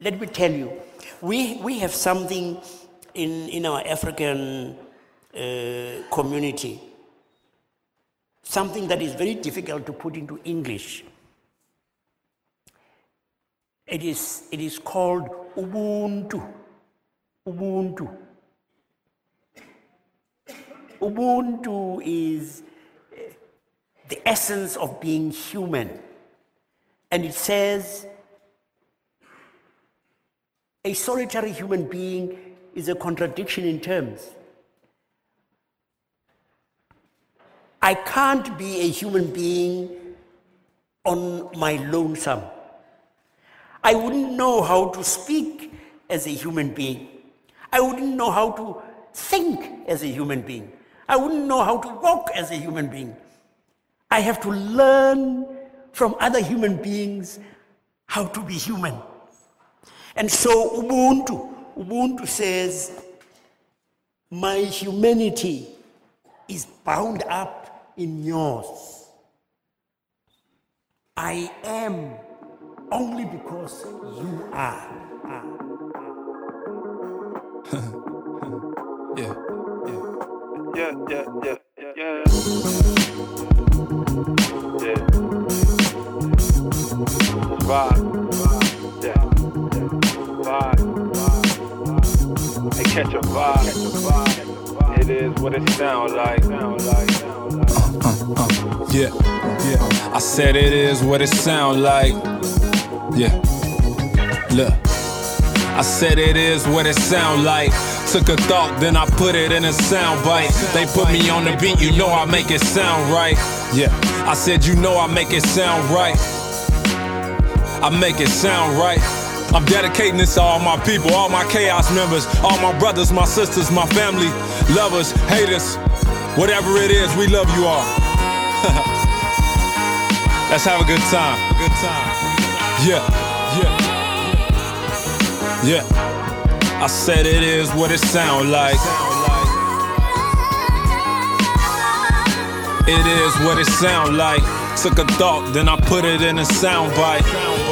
let me tell you, we have something in our African community, something that is very difficult to put into English. It is called Ubuntu. Ubuntu. Ubuntu is the essence of being human. And it says, a solitary human being is a contradiction in terms. I can't be a human being on my lonesome. I wouldn't know how to speak as a human being. I wouldn't know how to think as a human being. I wouldn't know how to walk as a human being. I have to learn from other human beings how to be human. And so Ubuntu says, my humanity is bound up in yours. I am only because you are. Yeah. Vibe. Yeah. Vibe. They catch a vibe. It is what it sound like. Yeah. I said it is what it sound like. Yeah. Look. I said it is what it sound like. Took a thought, then I put it in a sound bite. They put me on the beat, you know I make it sound right. Yeah, I said you know I make it sound right. I make it sound right. I'm dedicating this to all my people, all my chaos members, all my brothers, my sisters, my family, lovers, haters, whatever it is, we love you all. Let's have a good time. Yeah. I said it is what it sound like. It is what it sound like. Took a thought, then I put it in a sound bite.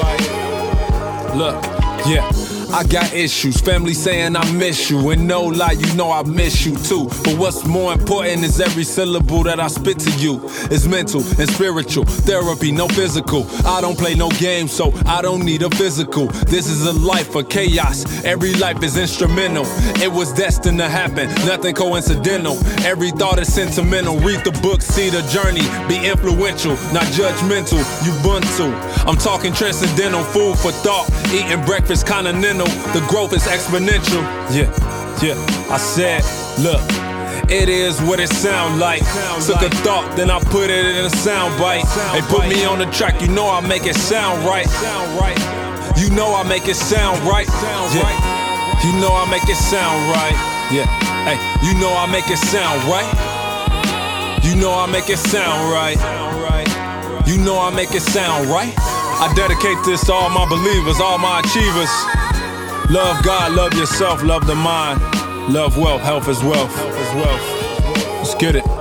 Look, yeah. I got issues, family saying I miss you. And no lie, you know I miss you too. But what's more important is every syllable that I spit to you is mental and spiritual. Therapy, no physical. I don't play no games, so I don't need a physical. This is a life of chaos. Every life is instrumental. It was destined to happen, nothing coincidental. Every thought is sentimental. Read the book, see the journey. Be influential, not judgmental. Ubuntu. I'm talking transcendental, food for thought. Eating breakfast continental. The growth is exponential. Yeah. I said, look, it is what it sound like. Took a thought, then I put it in a sound bite. They put me on the track, you know I make it sound right. You know I make it sound right. Yeah. You know I make it sound right. Yeah. Hey, you know I make it sound right. You know I make it sound right. You know I make it sound right. I dedicate this to all my believers, all my achievers. Love God, love yourself, love the mind. Love wealth, health is wealth. Let's get it.